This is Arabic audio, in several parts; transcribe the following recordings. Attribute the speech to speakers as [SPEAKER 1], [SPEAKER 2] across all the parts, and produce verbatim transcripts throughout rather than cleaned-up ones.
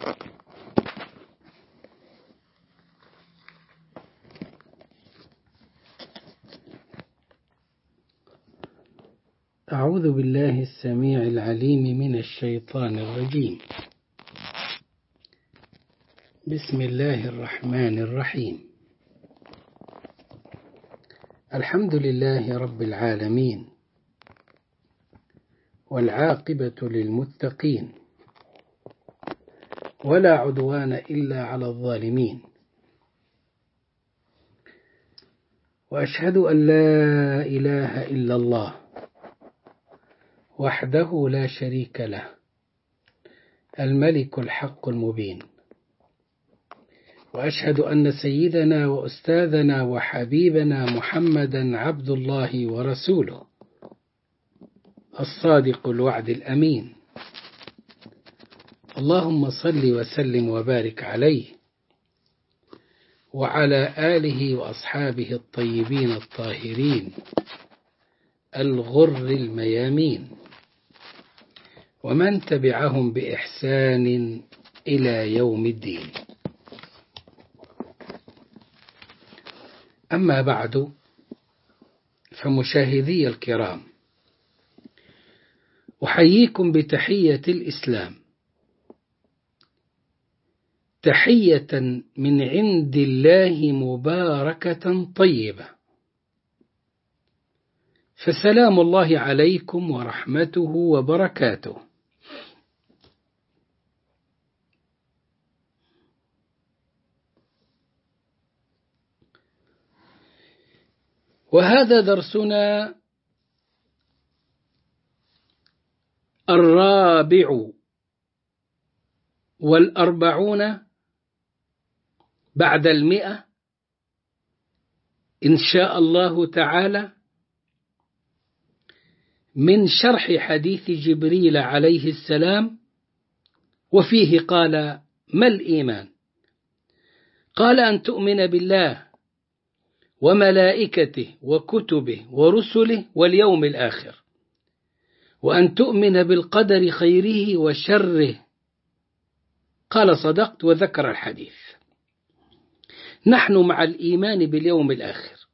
[SPEAKER 1] أعوذ بالله السميع العليم من الشيطان الرجيم. بسم الله الرحمن الرحيم. الحمد لله رب العالمين، والعاقبة للمتقين، ولا عدوان إلا على الظالمين، وأشهد أن لا إله إلا الله وحده لا شريك له، الملك الحق المبين، وأشهد أن سيدنا وأستاذنا وحبيبنا محمدا عبد الله ورسوله، الصادق الوعد الأمين. اللهم صل وسلم وبارك عليه وعلى آله وأصحابه الطيبين الطاهرين الغر الميامين، ومن تبعهم بإحسان إلى يوم الدين. أما بعد، فمشاهدي الكرام، أحييكم بتحية الإسلام، تحية من عند الله مباركة طيبة، فسلام الله عليكم ورحمته وبركاته. وهذا درسنا الرابع والأربعون بعد المئة إن شاء الله تعالى، من شرح حديث جبريل عليه السلام، وفيه قال: ما الإيمان؟ قال: أن تؤمن بالله وملائكته وكتبه ورسله واليوم الآخر، وأن تؤمن بالقدر خيره وشره. قال: صدقت، وذكر الحديث. نحن مع الإيمان باليوم الآخر،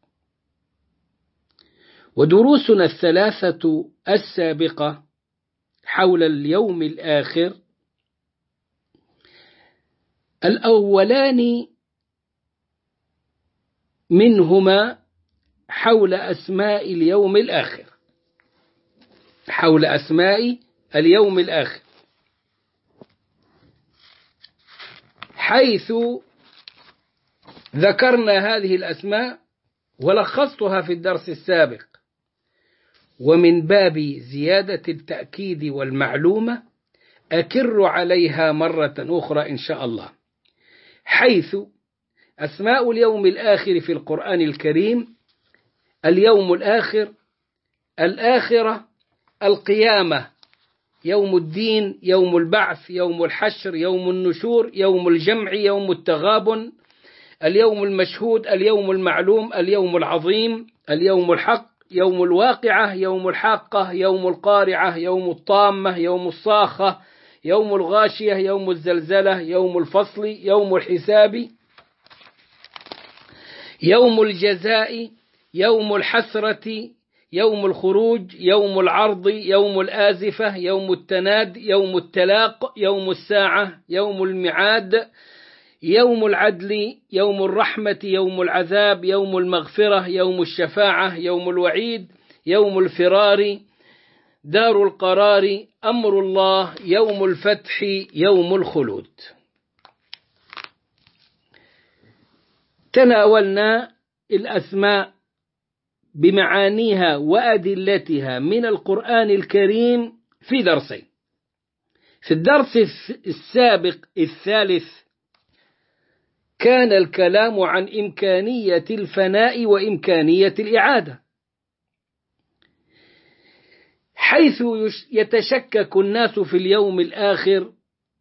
[SPEAKER 1] ودروسنا الثلاثة السابقة حول اليوم الآخر، الأولان منهما حول أسماء اليوم الآخر، حول أسماء اليوم الآخر، حيث ذكرنا هذه الأسماء ولخصتها في الدرس السابق، ومن باب زيادة التأكيد والمعلومة أكر عليها مرة أخرى إن شاء الله. حيث أسماء اليوم الآخر في القرآن الكريم: اليوم الآخر، الآخرة، القيامة، يوم الدين، يوم البعث، يوم الحشر، يوم النشور، يوم الجمع، يوم التغابن، اليوم المشهود، اليوم المعلوم، اليوم العظيم، اليوم الحق، يوم الواقعة، يوم الحاقة، يوم القارعة، يوم الطامة، يوم الصاخة، يوم الغاشية، يوم الزلزلة، يوم الفصل، يوم الحساب، يوم الجزاء، يوم الحسرة، يوم الخروج، يوم العرض، يوم الآزفة، يوم التناد، يوم التلاق، يوم الساعة، يوم الميعاد، يوم العدل، يوم الرحمة، يوم العذاب، يوم المغفرة، يوم الشفاعة، يوم الوعيد، يوم الفرار، دار القرار، أمر الله، يوم الفتح، يوم الخلود. تناولنا الأسماء بمعانيها وأدلتها من القرآن الكريم في درسين. في الدرس السابق الثالث كان الكلام عن إمكانية الفناء وإمكانية الإعادة، حيث يتشكك الناس في اليوم الآخر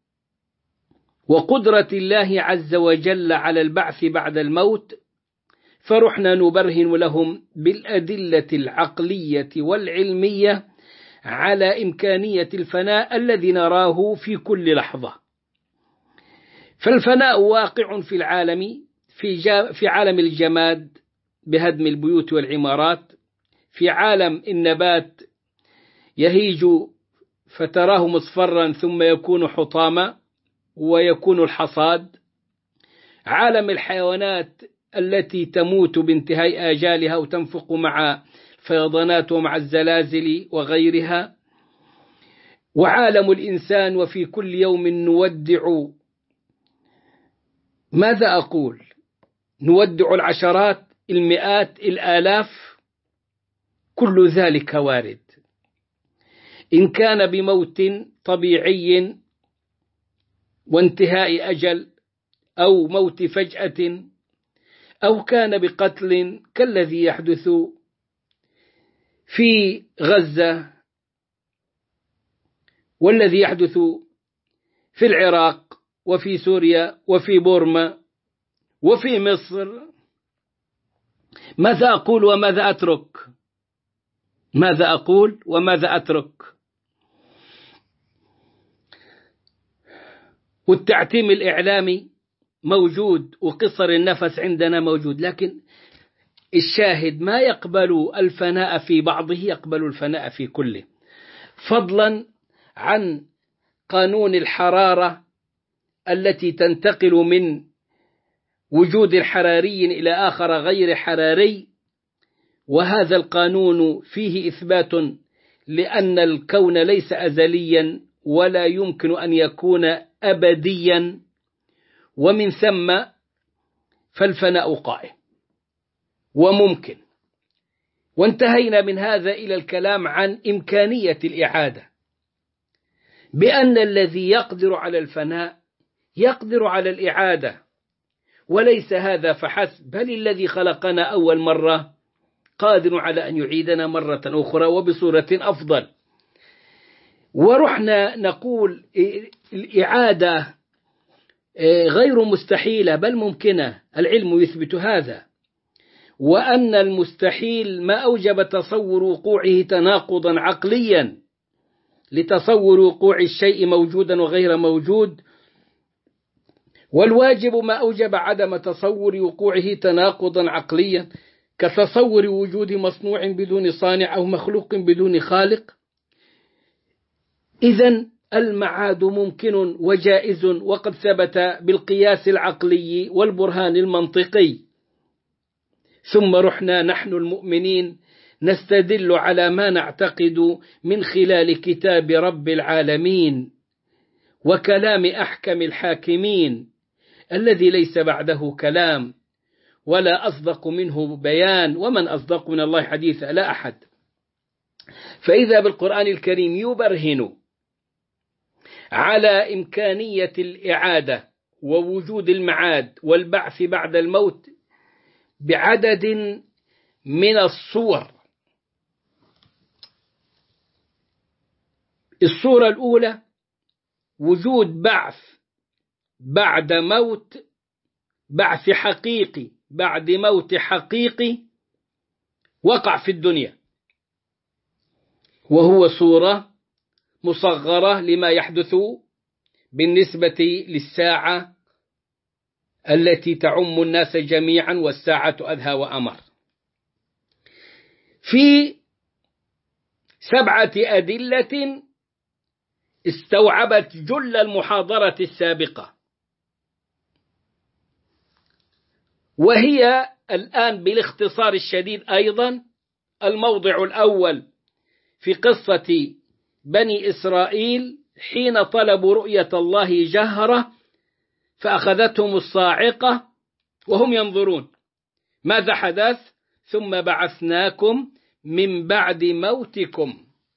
[SPEAKER 1] وقدرة الله عز وجل على البعث بعد الموت، فرحنا نبرهن لهم بالأدلة العقلية والعلمية على إمكانية الفناء الذي نراه في كل لحظة. فالفناء واقع في العالم، في, في عالم الجماد بهدم البيوت والعمارات، في عالم النبات يهيج فتراه مصفرا ثم يكون حطاما ويكون الحصاد، عالم الحيوانات التي تموت بانتهاء آجالها وتنفق مع الفيضانات ومع الزلازل وغيرها، وعالم الإنسان وفي كل يوم نودع، ماذا أقول، نودع العشرات المئات الآلاف، كل ذلك وارد، إن كان بموت طبيعي وانتهاء أجل أو موت فجأة، أو كان بقتل كالذي يحدث في غزة والذي يحدث في العراق وفي سوريا وفي بورما وفي مصر. ماذا أقول وماذا أترك؟ ماذا أقول وماذا أترك؟ والتعتيم الإعلامي موجود وقصر النفس عندنا موجود، لكن الشاهد ما يقبل الفناء في بعضه، يقبل الفناء في كله، فضلا عن قانون الحرارة التي تنتقل من وجود حراري إلى آخر غير حراري، وهذا القانون فيه إثبات لأن الكون ليس أزليا ولا يمكن أن يكون أبديا، ومن ثم فالفناء قائم وممكن. وانتهينا من هذا إلى الكلام عن إمكانية الإعادة، بأن الذي يقدر على الفناء يقدر على الإعادة، وليس هذا فحسب، بل الذي خلقنا أول مرة قادر على أن يعيدنا مرة أخرى وبصورة أفضل. ورحنا نقول الإعادة غير مستحيلة بل ممكنة، العلم يثبت هذا، وأن المستحيل ما أوجب تصور وقوعه تناقضا عقليا لتصور وقوع الشيء موجودا وغير موجود، والواجب ما أوجب عدم تصور وقوعه تناقضا عقليا كتصور وجود مصنوع بدون صانع أو مخلوق بدون خالق. إذن المعاد ممكن وجائز، وقد ثبت بالقياس العقلي والبرهان المنطقي. ثم رحنا نحن المؤمنين نستدل على ما نعتقد من خلال كتاب رب العالمين وكلام أحكم الحاكمين الذي ليس بعده كلام ولا أصدق منه بيان، ومن أصدق من الله حديثا لا أحد. فإذا بالقرآن الكريم يبرهن على إمكانية الإعادة ووجود المعاد والبعث بعد الموت بعدد من الصور. الصورة الأولى وجود بعث بعد موت، بعث حقيقي بعد موت حقيقي وقع في الدنيا، وهو صورة مصغرة لما يحدث بالنسبة للساعة التي تعم الناس جميعا، والساعة أدهى وأمر. في سبعة أدلة استوعبت جل المحاضرة السابقة، وهي الآن بالاختصار الشديد أيضا الموضع الأول في قصة بني إسرائيل حين طلبوا رؤية الله جهرة فأخذتهم الصاعقة وهم ينظرون. ماذا حدث؟ ثم بعثناكم من بعد موتكم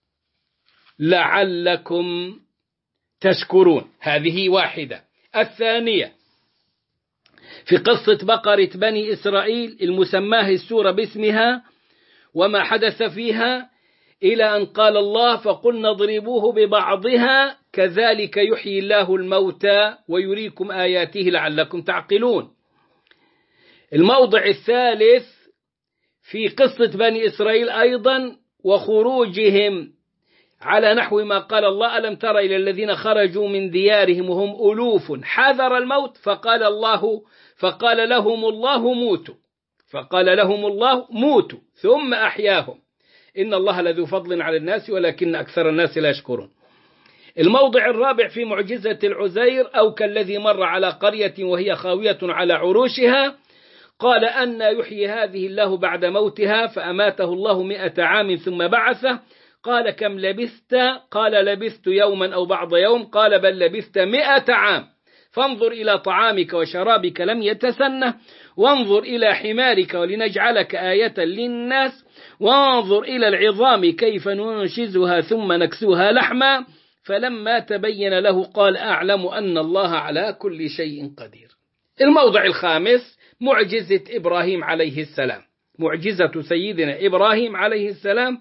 [SPEAKER 1] لعلكم تشكرون. هذه واحدة. الثانية في قصة بقرة بني إسرائيل المسماه السورة باسمها وما حدث فيها، إلى أن قال الله فقلنا اضربوه ببعضها كذلك يحيي الله الموتى ويريكم آياته لعلكم تعقلون. الموضع الثالث في قصة بني إسرائيل أيضا وخروجهم على نحو ما قال الله: ألم تر إلى الذين خرجوا من ديارهم وهم ألوف حذر الموت فقال الله فقال لهم الله موتوا فقال لهم الله موتوا ثم أحياهم إن الله لذو فضل على الناس ولكن أكثر الناس لا يشكرون. الموضع الرابع في معجزة العزير: أو كالذي مر على قرية وهي خاوية على عروشها قال أن يحيي هذه الله بعد موتها فأماته الله مئة عام ثم بعثه قال كم لبثت؟ قال لبثت يوما أو بعض يوم قال بل لبثت مئة عام فانظر إلى طعامك وشرابك لم يتسنه وانظر إلى حمارك ولنجعلك آية للناس وانظر إلى العظام كيف ننشزها ثم نكسوها لحما فلما تبين له قال أعلم أن الله على كل شيء قدير. الموضع الخامس: معجزة إبراهيم عليه السلام. معجزة سيدنا إبراهيم عليه السلام: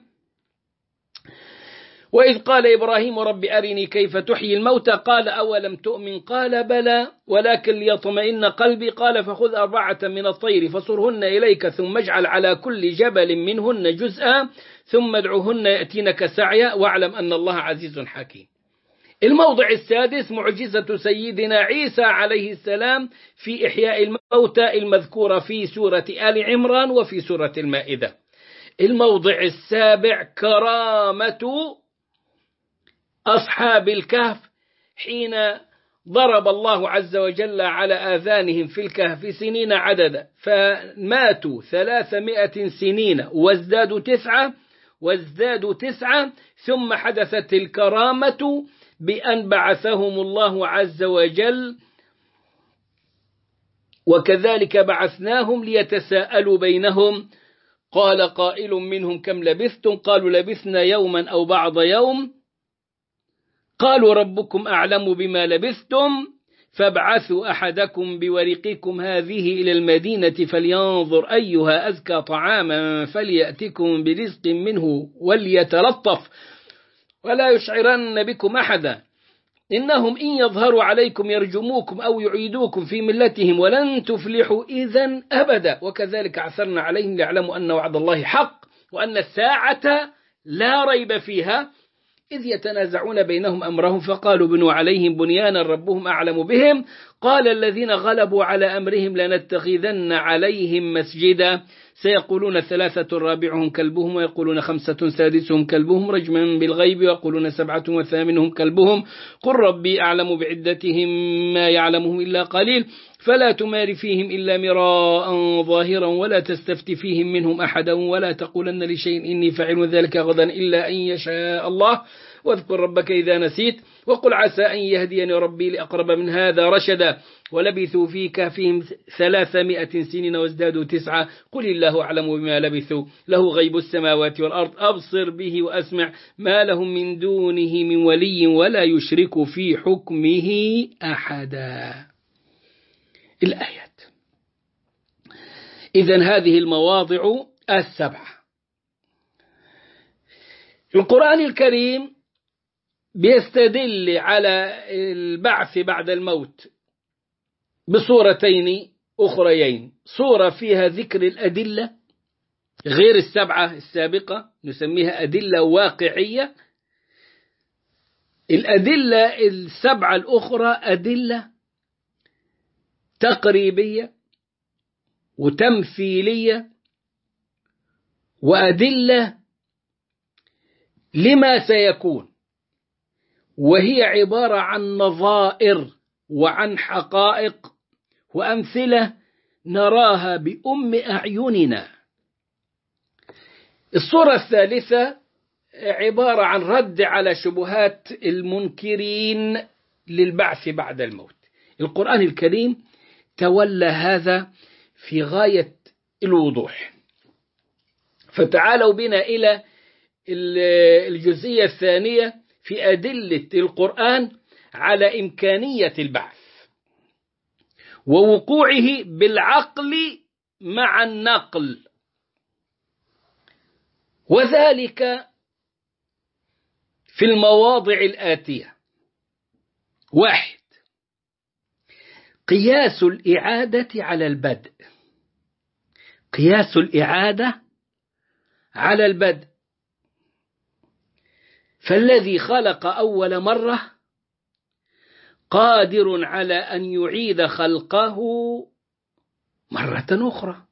[SPEAKER 1] وإذ قال إبراهيم رب أرني كيف تحيي الموتى قال أولم تؤمن قال بلى ولكن ليطمئن قلبي قال فخذ أربعة من الطير فصرهن إليك ثم اجعل على كل جبل منهن جزءا ثم ادعوهن يأتينك سعيا واعلم أن الله عزيز حكيم. الموضع السادس: معجزة سيدنا عيسى عليه السلام في إحياء الموتى المذكورة في سورة آل عمران وفي سورة المائدة. الموضع السابع: كرامة أصحاب الكهف حين ضرب الله عز وجل على آذانهم في الكهف سنين عددا فماتوا ثلاثمائة سنين وازدادوا تسعة وازدادوا تسعة ثم حدثت الكرامة بأن بعثهم الله عز وجل وكذلك بعثناهم ليتساءلوا بينهم قال قائل منهم كم لبثتم قالوا لبثنا يوما أو بعض يوم قالوا ربكم أعلم بما لبثتم فابعثوا أحدكم بورقكم هذه إلى المدينة فلينظر أيها أزكى طعاما فليأتكم برزق منه وليتلطف ولا يشعرن بكم أحدا إنهم إن يظهروا عليكم يرجموكم أو يعيدوكم في ملتهم ولن تفلحوا إذن أبدا وكذلك عثرنا عليهم ليعلموا أن وعد الله حق وأن الساعة لا ريب فيها إذ يتنازعون بينهم أمرهم فقالوا بنوا عليهم بنيانا ربهم أعلم بهم قال الذين غلبوا على أمرهم لنتخذن عليهم مسجدا سيقولون ثلاثة رابعهم كلبهم ويقولون خمسة سادسهم كلبهم رجما بالغيب ويقولون سبعة وثامنهم كلبهم قل ربي أعلم بعدتهم ما يعلمهم إلا قليل فلا تمار فيهم إلا مراء ظاهرا ولا تستفت فيهم منهم أحدا ولا تقولن لشيء إني فاعل ذلك غدا إلا أن يشاء الله واذكر ربك إذا نسيت وقل عسى أن يهديني ربي لأقرب من هذا رشدا ولبثوا في كهفهم ثلاثمائة سنين وازدادوا تسعة قل الله أعلم بما لبثوا له غيب السماوات والأرض أبصر به وأسمع ما لهم من دونه من ولي ولا يشرك في حكمه أحدا. الآيات. إذن هذه المواضع السبعة. القرآن الكريم بيستدل على البعث بعد الموت بصورتين أخريين صورة فيها ذكر الأدلة غير السبعة السابقة نسميها أدلة واقعية الأدلة السبعة الأخرى أدلة تقريبية وتمثيلية وأدلة لما سيكون وهي عبارة عن نظائر وعن حقائق وأمثلة نراها بأم أعيننا. الصورة الثالثة عبارة عن رد على شبهات المنكرين للبعث بعد الموت. القرآن الكريم تولى هذا في غاية الوضوح. فتعالوا بنا إلى الجزئية الثانية في أدلة القرآن على إمكانية البعث ووقوعه بالعقل مع النقل وذلك في المواضع الآتية. واحد قياس الإعادة على البدء قياس الإعادة على البدء فالذي خلق أول مرة قادر على أن يعيد خلقه مرة أخرى،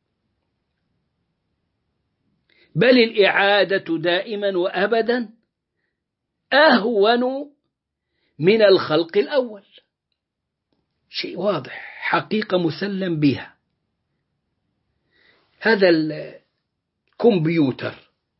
[SPEAKER 1] بل الإعادة دائما وأبدا أهون من الخلق الأول. شيء واضح، حقيقة مسلم بها. هذا الكمبيوتر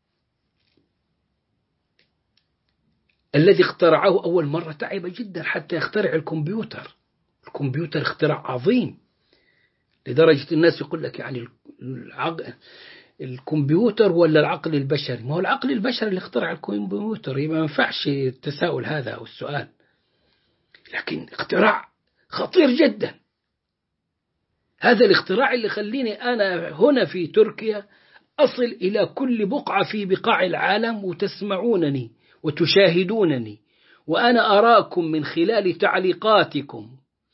[SPEAKER 1] الذي اخترعه أول مرة تعب جدا حتى يخترع الكمبيوتر. الكمبيوتر اختراع عظيم لدرجة الناس يقول لك يعني العقل الكمبيوتر ولا العقل البشري؟ ما هو العقل البشري اللي اخترع الكمبيوتر، يبقى ما ينفعش التساؤل هذا أو السؤال. لكن اختراع خطير جدا. هذا الاختراع اللي خليني أنا هنا في تركيا أصل إلى كل بقعة في بقاع العالم وتسمعونني وتشاهدونني، وأنا أراكم من خلال تعليقاتكم.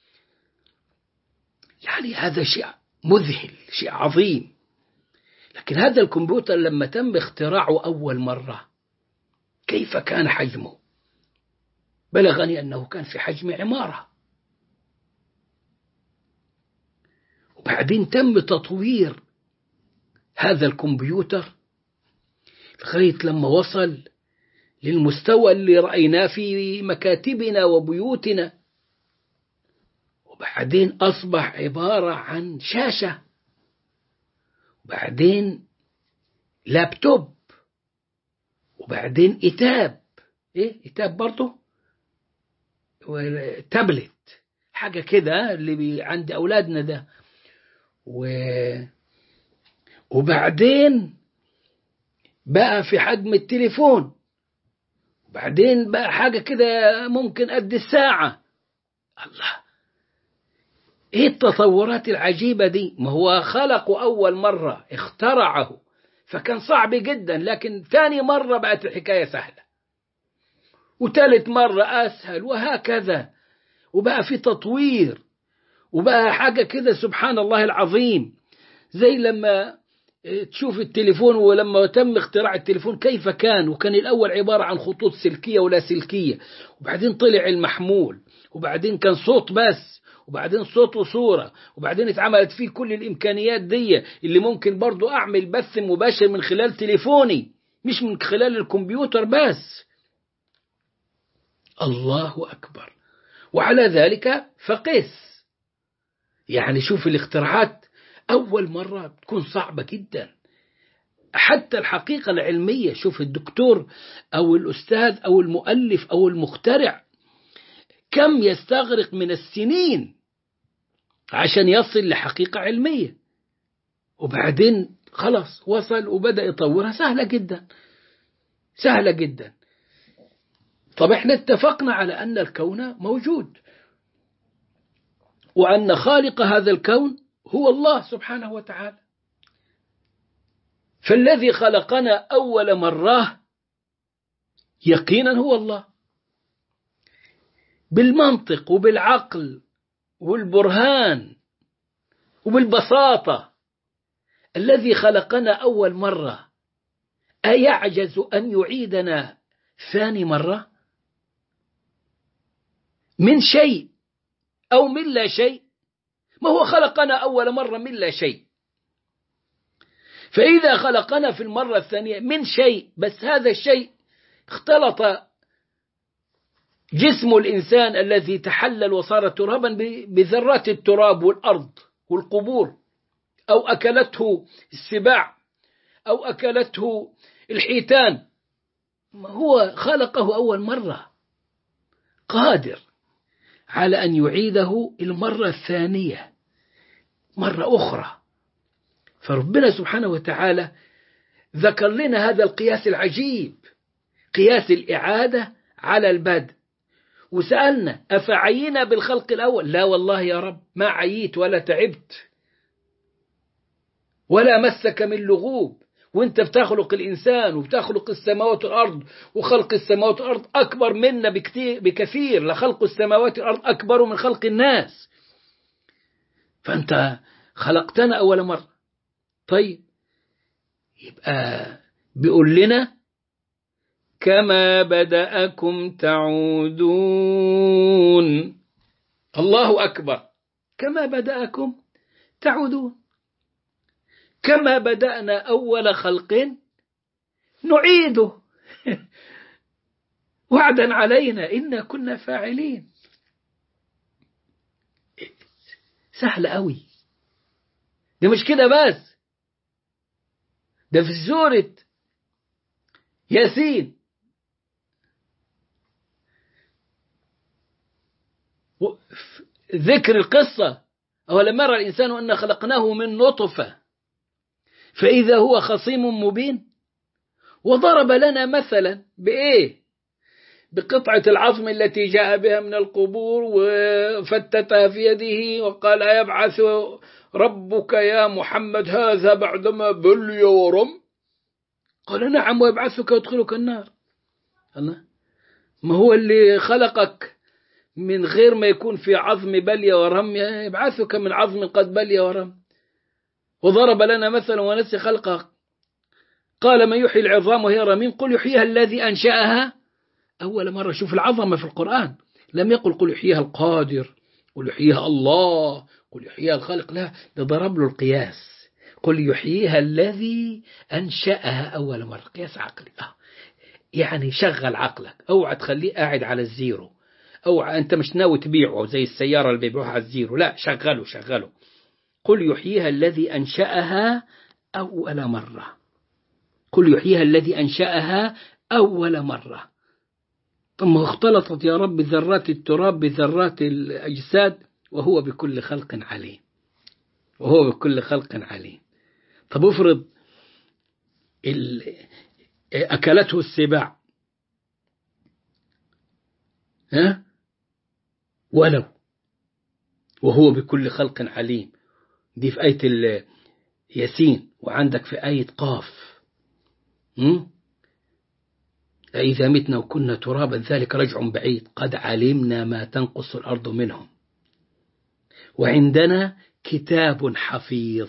[SPEAKER 1] يعني هذا شيء مذهل، شيء عظيم. لكن هذا الكمبيوتر لما تم اختراعه أول مرة كيف كان حجمه؟ بلغني أنه كان في حجم عمارة، وبعدين تم تطوير هذا الكمبيوتر لغاية لما وصل للمستوى اللي رأيناه في مكاتبنا وبيوتنا، وبعدين أصبح عبارة عن شاشة، وبعدين لابتوب، وبعدين إتاب إيه إتاب برضه وتابلت، حاجة كده اللي عند أولادنا ده، و... وبعدين بقى في حجم التليفون، وبعدين بقى حاجة كده ممكن قد الساعة. الله، ايه التطورات العجيبة دي؟ ما هو خلقه أول مرة اخترعه فكان صعب جدا، لكن ثاني مرة بقت الحكاية سهلة، وثالث مرة أسهل، وهكذا، وبقى في تطوير، وبقى حاجة كده سبحان الله العظيم. زي لما تشوف التليفون، ولما تم اختراع التليفون كيف كان، وكان الأول عبارة عن خطوط سلكية ولا سلكية، وبعدين طلع المحمول، وبعدين كان صوت بس، وبعدين صوت وصورة، وبعدين اتعملت فيه كل الإمكانيات دي اللي ممكن برضو أعمل بث مباشر من خلال تليفوني مش من خلال الكمبيوتر بس. الله أكبر. وعلى ذلك فقس، يعني شوف الاختراعات أول مرة بتكون صعبة جدا. حتى الحقيقة العلمية، شوف الدكتور أو الأستاذ أو المؤلف أو المخترع كم يستغرق من السنين عشان يصل لحقيقة علمية، وبعدين خلاص وصل وبدأ يطورها. سهلة جدا، سهلة جدا. طب احنا اتفقنا على أن الكون موجود، وأن خالق هذا الكون هو الله سبحانه وتعالى. فالذي خلقنا أول مرة يقينا هو الله، بالمنطق وبالعقل والبرهان وبالبساطة. الذي خلقنا أول مرة أيعجز أن يعيدنا ثاني مرة من شيء أو من لا شيء؟ ما هو خلقنا أول مرة من لا شيء، فإذا خلقنا في المرة الثانية من شيء، بس هذا الشيء اختلط جسم الإنسان الذي تحلل وصار ترابا بذرات التراب والأرض والقبور، أو أكلته السباع أو أكلته الحيتان. هو خلقه أول مرة، قادر على أن يعيده المرة الثانية مرة أخرى. فربنا سبحانه وتعالى ذكر لنا هذا القياس العجيب، قياس الإعادة على البدء. وسألنا أفعينا بالخلق الأول؟ لا والله يا رب، ما عييت ولا تعبت ولا مسك من لغوب. وانت بتخلق الإنسان وبتخلق السماوات والأرض، وخلق السماوات والأرض أكبر منا بكثير بكثير، لخلق السماوات والأرض أكبر من خلق الناس. فأنت خلقتنا أول مرة. طيب، يبقى بيقول لنا كما بدأكم تعودون. الله أكبر. كما بدأكم تعودون. كما بدأنا أول خلق نعيده وعدا علينا إنا كنا فاعلين. سهل قوي. ده مش كده بس، ده في سورة ياسين ذكر القصة: أولم يرى الإنسان أن خلقناه من نطفة فإذا هو خصيم مبين. وضرب لنا مثلا بإيه؟ بقطعة العظم التي جاء بها من القبور وفتتها في يده وقال: يبعث ربك يا محمد هذا بعدما بلي ورم؟ قال: نعم، ويبعثك ويدخلك النار. الله، ما هو اللي خلقك من غير ما يكون في عظم بلي ورم يبعثك من عظم قد بلي ورم. وضرب لنا مثلا ونسي خلقه قال: من يحيي العظام وهي رميم؟ قل يحييها الذي أنشأها أول مرة. شوف العظمة في القرآن، لم يقل قل يحييها القادر، قل يحييها الله، قل يحييها الخالق، لا، ده ضرب له القياس: قل يحييها الذي أنشأها أول مرة. قياس عقلي. آه. يعني شغل عقلك، اوعى تخليه قاعد على الزيرو، اوعى انت مش ناوي تبيعه زي السيارة اللي بيبيعوها على الزيرو، لا، شغله شغله. قل يحييها الذي أنشأها أول مرة. قل يحييها الذي أنشأها أول مرة. ثم اختلطت يا رب ذرات التراب بذرات الأجساد وهو بكل خلق عليم. وهو بكل خلق عليم. طب افرض أكلته السباع، ها؟ ولو وهو بكل خلق عليم. دي في آية ياسين. وعندك في آية قاف: أإذا متنا وكنا ترابا ذلك رجع بعيد قد علمنا ما تنقص الأرض منهم وعندنا كتاب حفيظ.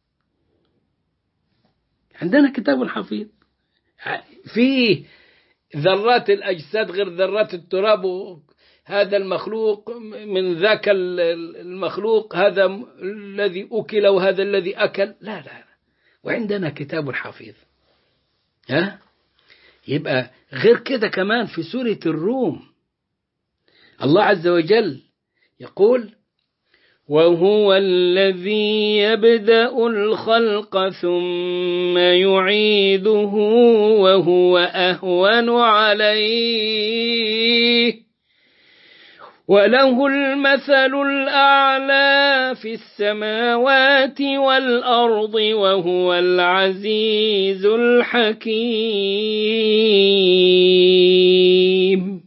[SPEAKER 1] عندنا كتاب حفيظ فيه ذرات الأجساد غير ذرات التراب. هذا المخلوق من ذاك المخلوق، هذا الذي أكل وهذا الذي أكل، لا لا لا. وعندنا كتاب حفيظ. ها؟ يبقى غير كده كمان في سورة الروم الله عز وجل يقول: وهو الذي يبدأ الخلق ثم يعيده وهو أهون عليه وله المثل الأعلى في السماوات والأرض وهو العزيز الحكيم.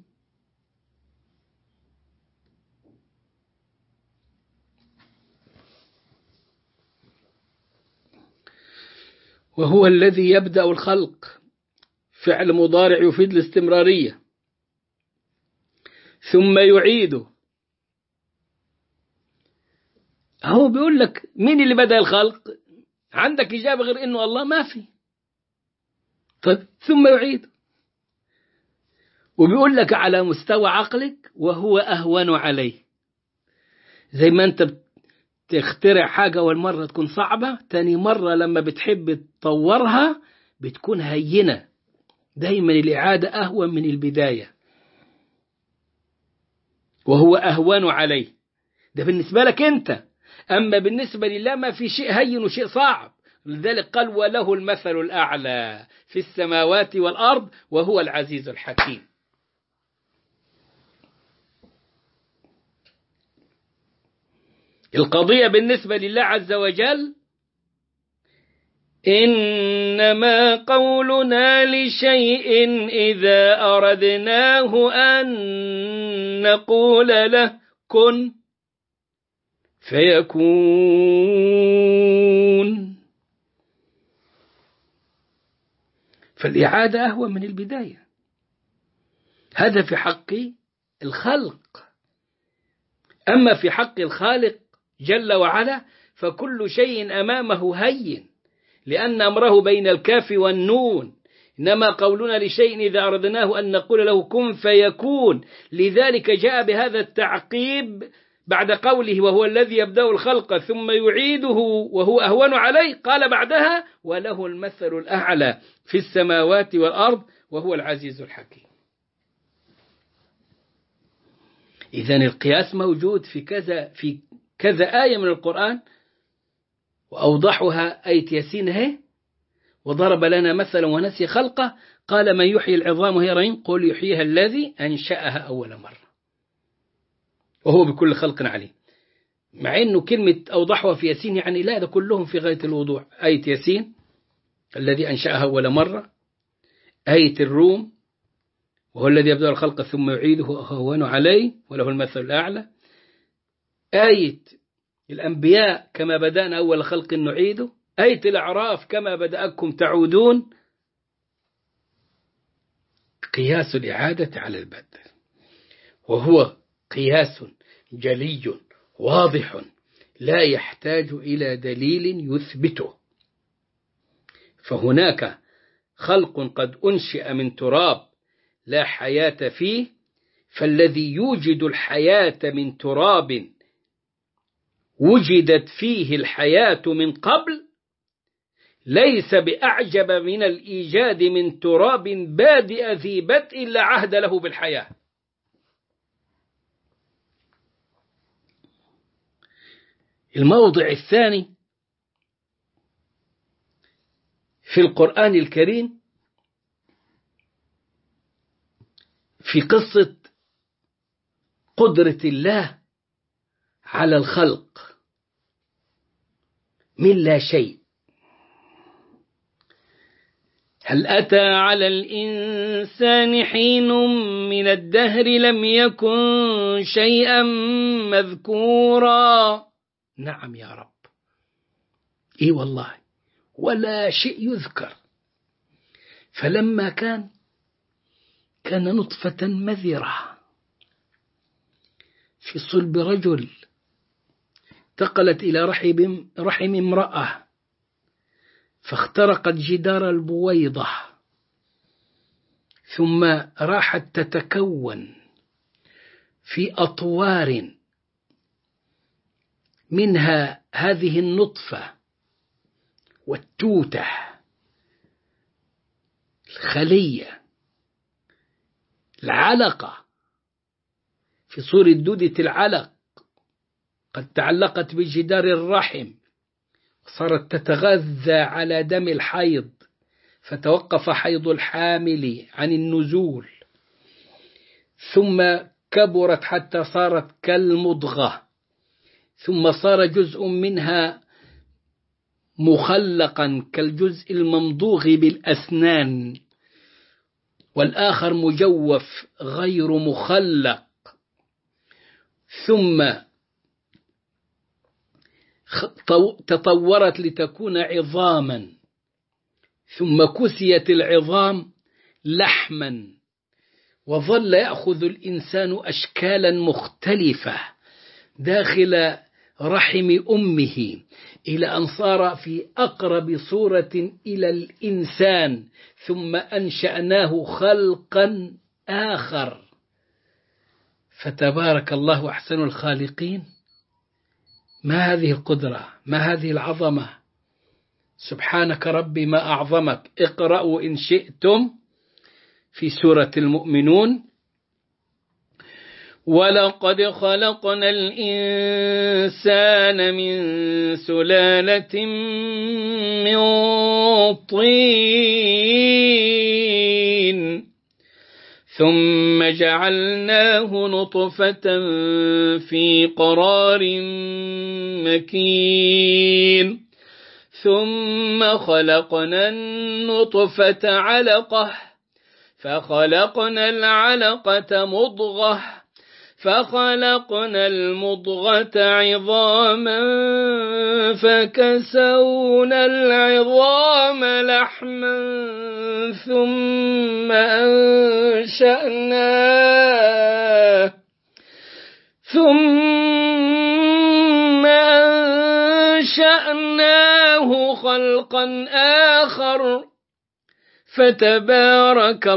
[SPEAKER 1] وهو الذي يبدأ الخلق، فعل مضارع يفيد الاستمرارية، ثم يعيده. هو بيقول لك مين اللي بدأ الخلق؟ عندك إجابة غير إنه الله؟ ما في. طيب ثم يعيده، وبيقول لك على مستوى عقلك وهو أهون عليه. زي ما أنت تخترع حاجة أول مرة تكون صعبة، تاني مرة لما بتحب تطورها بتكون هينة. دايما الإعادة أهون من البداية. وهو أهون عليه، ده بالنسبة لك أنت. أما بالنسبة لله ما في شيء هين وشيء صعب. لذلك قال: وله المثل الأعلى في السماوات والأرض وهو العزيز الحكيم. القضية بالنسبة لله عز وجل: إنما قولنا لشيء إذا أردناه أن نقول له كن فيكون. فالإعادة أهون من البداية. هذا في حق الخلق. أما في حق الخالق جل وعلا فكل شيء أمامه هين، لأن أمره بين الكاف والنون. إنما قولنا لشيء إذا أردناه أن نقول له كن فيكون. لذلك جاء بهذا التعقيب بعد قوله وهو الذي يبدأ الخلق ثم يعيده وهو أهون عليه، قال بعدها وله المثل الأعلى في السماوات والأرض وهو العزيز الحكيم. إذن القياس موجود في كذا في كذا آية من القرآن، وأوضحها آية ياسين هي وضرب لنا مثلا ونسي خلقه قال من يحيي العظام وهي رميم قل يحييها الذي أنشأها أول مرة وهو بكل خلق عليم. مع أنه كلمة أوضحها في ياسين يعني لا، ده كلهم في غاية الوضوح. آية ياسين الذي أنشأها أول مرة، آية الروم وهو الذي يبدأ الخلق ثم يعيده وهو عليه وله المثل الأعلى، آية الأنبياء كما بدأنا أول خلق نعيده، آية الأعراف كما بدأكم تعودون. قياس الإعادة على البدء وهو قياس جلي واضح لا يحتاج إلى دليل يثبته. فهناك خلق قد أنشئ من تراب لا حياة فيه، فالذي يوجد الحياة من تراب وجدت فيه الحياة من قبل ليس بأعجب من الإيجاد من تراب بادئ ذي بدء لا عهد له بالحياة. الموضع الثاني في القرآن الكريم في قصة قدرة الله على الخلق من لا شيء. هل أتى على الإنسان حين من الدهر لم يكن شيئا مذكورا. نعم يا رب، إيه والله ولا شيء يذكر. فلما كان كان نطفة مذرة في صلب رجل انتقلت إلى رحم رحم امرأة فاخترقت جدار البويضة ثم راحت تتكون في أطوار منها هذه النطفة والتوتة الخلية العلقة في صورة دودة العلق قد تعلقت بجدار الرحم صارت تتغذى على دم الحيض فتوقف حيض الحامل عن النزول، ثم كبرت حتى صارت كالمضغة، ثم صار جزء منها مخلقا كالجزء الممضوغ بالأسنان والآخر مجوف غير مخلق، ثم تطورت لتكون عظاما، ثم كسيت العظام لحما، وظل يأخذ الإنسان أشكالا مختلفة داخل رحم أمه إلى أن صار في أقرب صورة إلى الإنسان، ثم أنشأناه خلقا آخر. فتبارك الله أحسن الخالقين. ما هذه القدرة، ما هذه العظمة، سبحانك ربي ما أعظمك. اقرأوا إن شئتم في سورة المؤمنون. ولقد خلقنا الإنسان من سلالة من طين ثم جعلناه نطفة في قرار مكين ثم خلقنا النطفة علقة فخلقنا العلقة مضغة فخلقنا المضغة عظاما فكسونا العظام لحما ثم أنشأناه ثم أنشأناه خلقا آخر فتبارك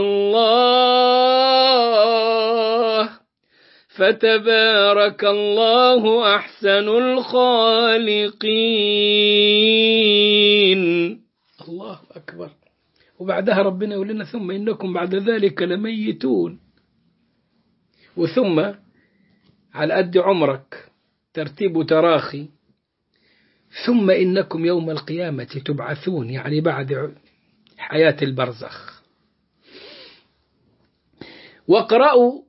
[SPEAKER 1] الله فتبارك الله أحسن الخالقين. الله أكبر. وبعدها ربنا يقول لنا ثم إنكم بعد ذلك لميتون. وثم على قد عمرك ترتيب تراخي، ثم إنكم يوم القيامة تبعثون، يعني بعد حياة البرزخ. واقرأوا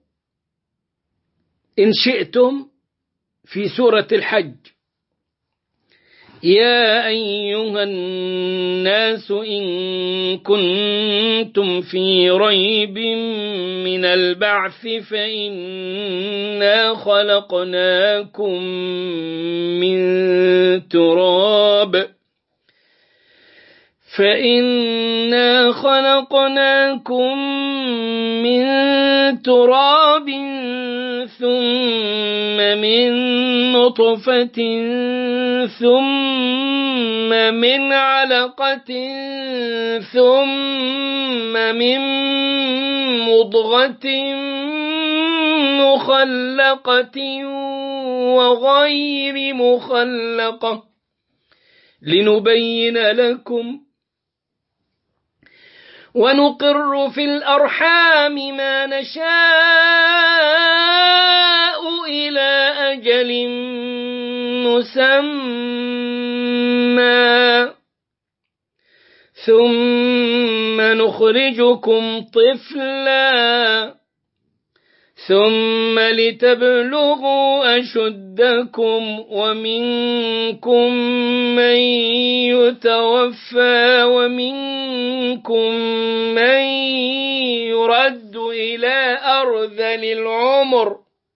[SPEAKER 1] إن شئتم في سورة الحج: يا أيها الناس إن كنتم في ريب من البعث فإنا خلقناكم من تراب فإنا خلقناكم من تراب ثم من نطفة ثم من علقة ثم من مضغة مخلقة وغير مخلقة لنبين لكم ونقر في الأرحام ما نشاء إلى أجل مسمى ثم نخرجكم طفلا ثم لتبلغوا أشدكم ومنكم من يتوفى ومنكم من يرد إلى أرذل العمر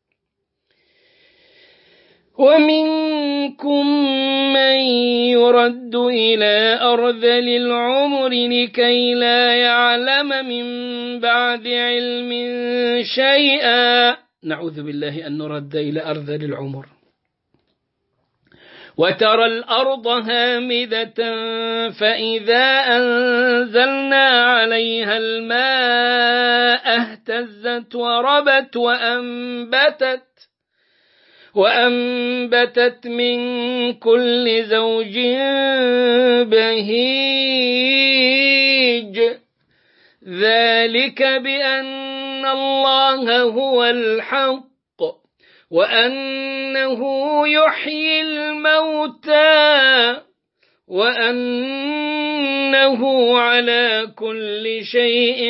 [SPEAKER 1] ومنكم من يرد إلى أرذل العمر لكي لا يعلم من بعد علم شيئا. نعوذ بالله أن نرد إلى أرذل العمر. وترى الأرض هامدة فإذا أنزلنا عليها الماء اهتزت وربت وأنبتت وأنبتت من كل زوج بهيج ذلك بأن الله هو الحق وأنه يحيي الموتى وأنه على كل شيء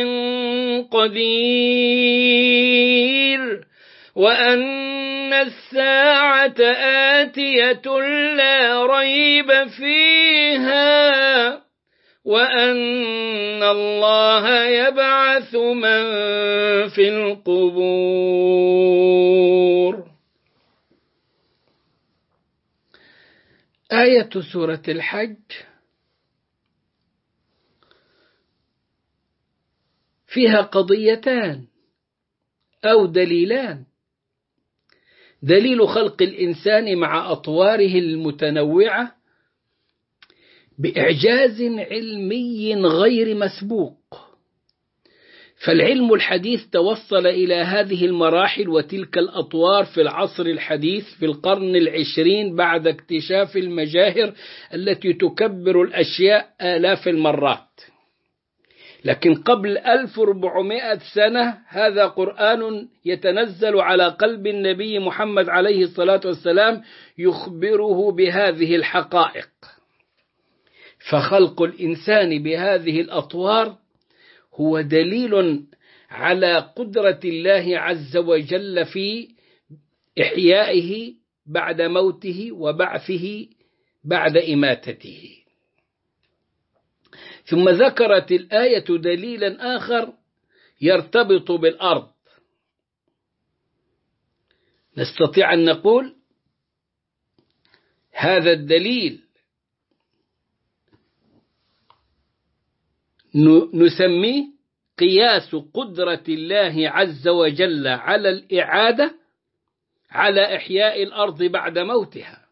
[SPEAKER 1] قدير وأن الساعة آتية لا ريب فيها وأن الله يبعث من في القبور. آية سورة الحج فيها قضيتان أو دليلان: دليل خلق الإنسان مع أطواره المتنوعة بإعجاز علمي غير مسبوق، فالعلم الحديث توصل إلى هذه المراحل وتلك الأطوار في العصر الحديث في القرن العشرين بعد اكتشاف المجاهر التي تكبر الأشياء آلاف المرات. لكن قبل ألف وأربعمائة سنة هذا قرآن يتنزل على قلب النبي محمد عليه الصلاة والسلام يخبره بهذه الحقائق. فخلق الإنسان بهذه الأطوار هو دليل على قدرة الله عز وجل في إحيائه بعد موته وبعثه بعد إماتته. ثم ذكرت الآية دليلا آخر يرتبط بالأرض. نستطيع أن نقول هذا الدليل نسميه قياس قدرة الله عز وجل على الإعادة على إحياء الأرض بعد موتها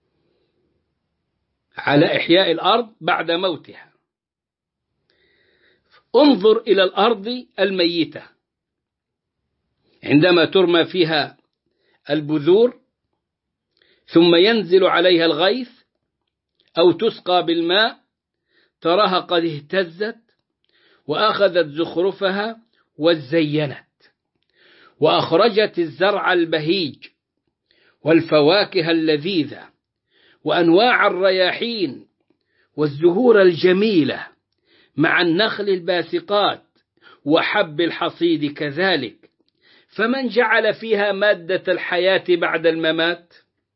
[SPEAKER 1] على إحياء الأرض بعد موتها انظر إلى الأرض الميتة عندما ترمى فيها البذور ثم ينزل عليها الغيث أو تسقى بالماء، تراها قد اهتزت وأخذت زخرفها وزينت وأخرجت الزرع البهيج والفواكه اللذيذة وأنواع الرياحين والزهور الجميلة مع النخل الباسقات وحب الحصيد كذلك. فمن جعل فيها مادة الحياة بعد الممات؟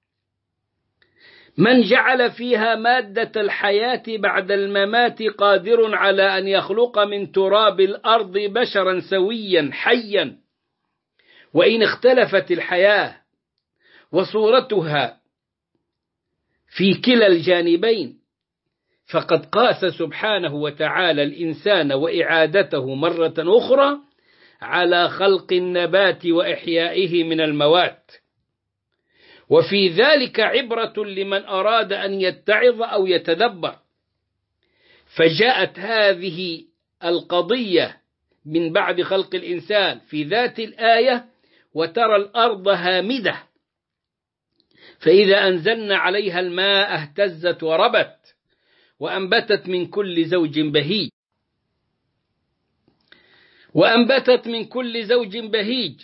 [SPEAKER 1] من جعل فيها مادة الحياة بعد الممات قادر على أن يخلق من تراب الأرض بشرا سويا حيا. وإن اختلفت الحياة وصورتها في كلا الجانبين، فقد قاس سبحانه وتعالى الإنسان وإعادته مرة أخرى على خلق النبات وإحيائه من الموات. وفي ذلك عبرة لمن أراد أن يتعظ أو يتدبر. فجاءت هذه القضية من بعد خلق الإنسان في ذات الآية: وترى الأرض هامدة فإذا أنزلنا عليها الماء اهتزت وربت وأنبتت من كل زوج بهيج وأنبتت من كل زوج بهيج.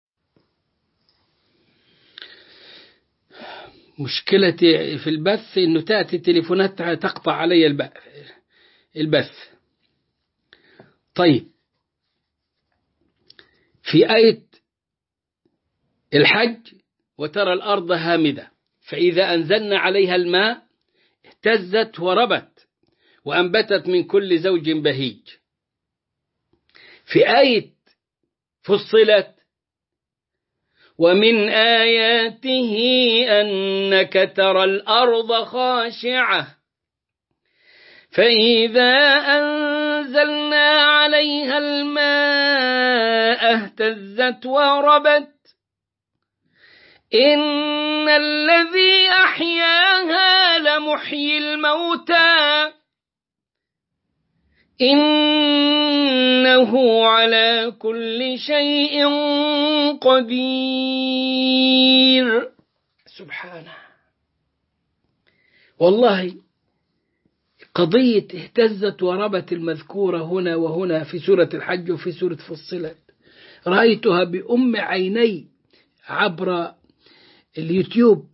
[SPEAKER 1] مشكلتي في البث إنه تأتي تليفونات تقطع علي البث. طيب، في آية الحج: وترى الأرض هامدة فإذا أنزلنا عليها الماء اهتزت وربت وأنبتت من كل زوج بهيج. في آية فصلت: ومن آياته أنك ترى الأرض خاشعة فإذا أنزلنا عليها الماء اهتزت وربت إن الذي أحياها لمحيي الموتى إنه على كل شيء قدير. سبحانه. والله قضية اهتزت وربت المذكورة هنا وهنا في سورة الحج وفي سورة فصلت رأيتها بأم عيني عبر اليوتيوب،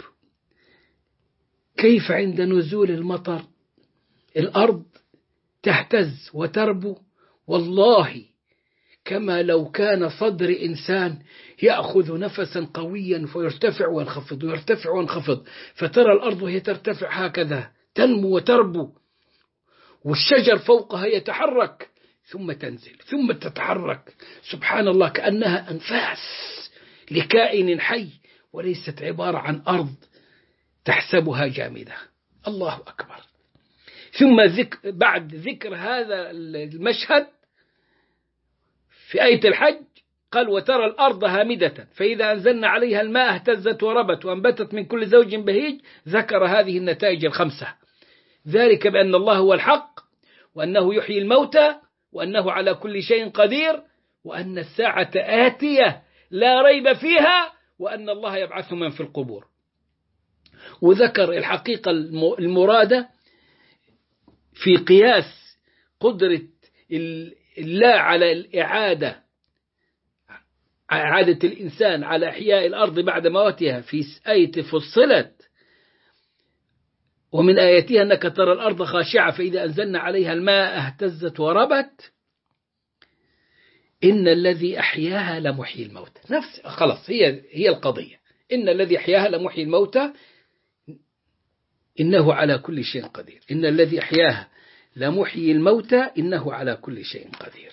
[SPEAKER 1] كيف عند نزول المطر الأرض تهتز وتربو، والله كما لو كان صدر إنسان يأخذ نفسا قويا فيرتفع وينخفض ويرتفع وينخفض، فترى الأرض وهي ترتفع هكذا تنمو وتربو، والشجر فوقها يتحرك ثم تنزل ثم تتحرك. سبحان الله، كأنها أنفاس لكائن حي وليست عبارة عن أرض تحسبها جامدة. الله أكبر. ثم ذكر بعد ذكر هذا المشهد في آية الحج قال: وترى الأرض هامدة فإذا أنزلنا عليها الماء اهتزت وربت وأنبتت من كل زوج بهيج. ذكر هذه النتائج الخمسة: ذلك بأن الله هو الحق، وأنه يحيي الموتى، وأنه على كل شيء قدير، وأن الساعة آتية لا ريب فيها، وأن الله يبعث من في القبور. وذكر الحقيقة المرادة في قياس قدرة الله على الإعادة إعادة الإنسان على إحياء الأرض بعد موتها في آية فصلت: ومن آياتها أنك ترى الأرض خاشعة فإذا أنزلنا عليها الماء اهتزت وربت إن الذي أحياها لمحيي الموتى. نفس خلاص هي هي القضية. إن الذي أحياها لمحيي الموتى إنه على كل شيء قدير. إن الذي أحياها لمحيي الموتى إنه على كل شيء قدير.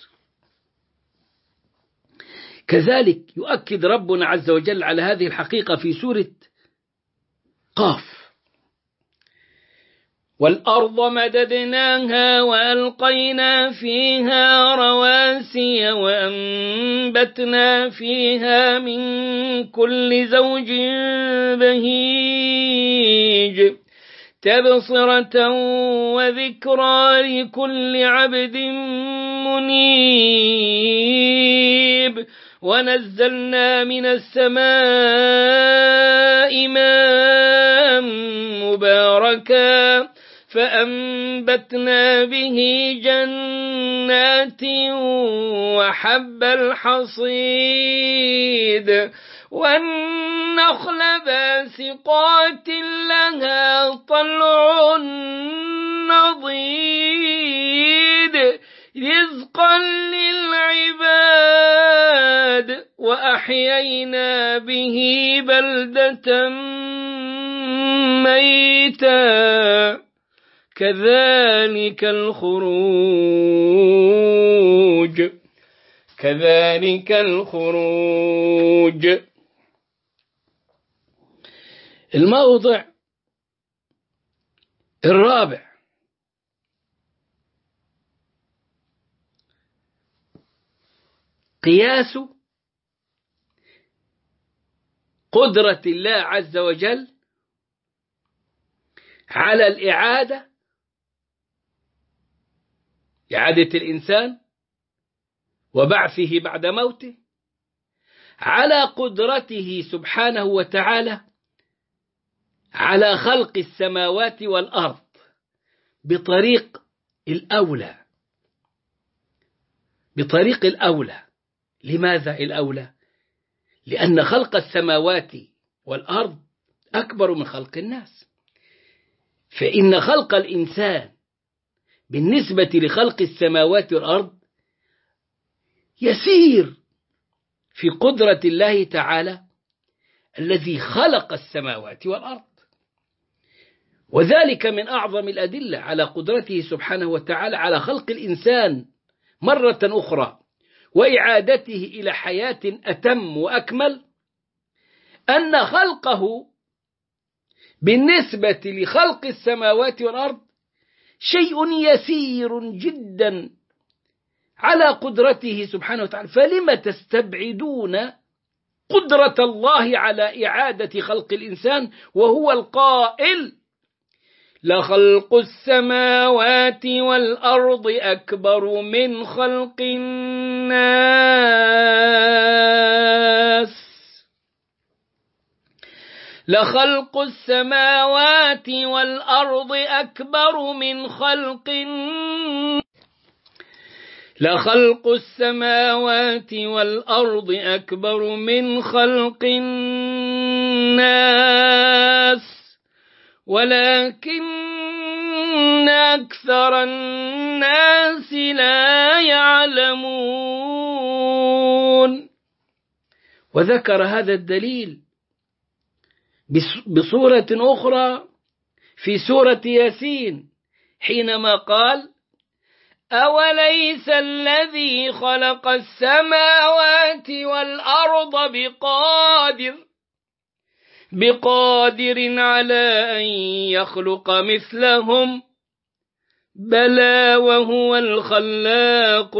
[SPEAKER 1] كذلك يؤكد ربنا عز وجل على هذه الحقيقة في سورة قاف: والأرض مددناها وألقينا فيها رواسي وأنبتنا فيها من كل زوج بهيج تبصرة وذكرى لكل عبد منيب. ونزلنا من السماء ماء مباركا فأنبتنا به جنات وحب الحصيد والنخل باسقات لها طلع نضيد رزقا للعباد وأحيينا به بلدة ميتا كذلك الخروج كذلك الخروج. الموضع الرابع قياس قدرة الله عز وجل على الإعادة إعادة الإنسان وبعثه بعد موته على قدرته سبحانه وتعالى على خلق السماوات والأرض بطريق الأولى بطريق الأولى. لماذا الأولى؟ لأن خلق السماوات والأرض أكبر من خلق الناس، فإن خلق الإنسان بالنسبة لخلق السماوات والأرض يسير في قدرة الله تعالى الذي خلق السماوات والأرض، وذلك من أعظم الأدلة على قدرته سبحانه وتعالى على خلق الإنسان مرة أخرى وإعادته إلى حياة أتم وأكمل، أن خلقه بالنسبة لخلق السماوات والأرض شيء يسير جدا على قدرته سبحانه وتعالى. فلما تستبعدون قدرة الله على إعادة خلق الإنسان وهو القائل لخلق السماوات والأرض أكبر من خلق الناس لخلق السماوات والأرض أكبر من خلق لخلق السماوات والأرض أكبر من خلق الناس ولكن أكثر الناس لا يعلمون. وذكر هذا الدليل بصورة أخرى في سورة ياسين حينما قال أوليس الذي خلق السماوات والأرض بقادر بقادر على أن يخلق مثلهم بلى وهو الخلاق